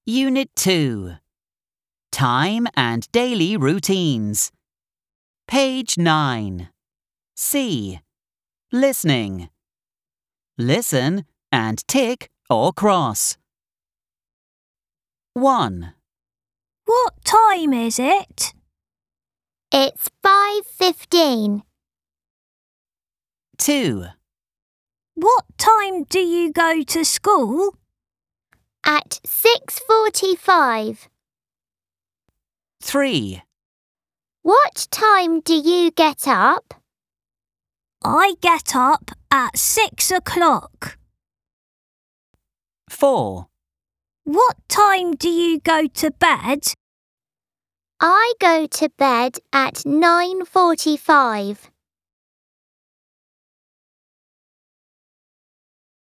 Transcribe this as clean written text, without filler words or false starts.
Unit 2. Time and daily routines. Page 9. C. Listening. Listen and tick or cross. 1, What time is it? It's 5:15. 2, What time do you go to school? At 6:45. 3, What time do you get up? I get up at 6 o'clock. 4, What time do you go to bed? I go to bed at 9:45.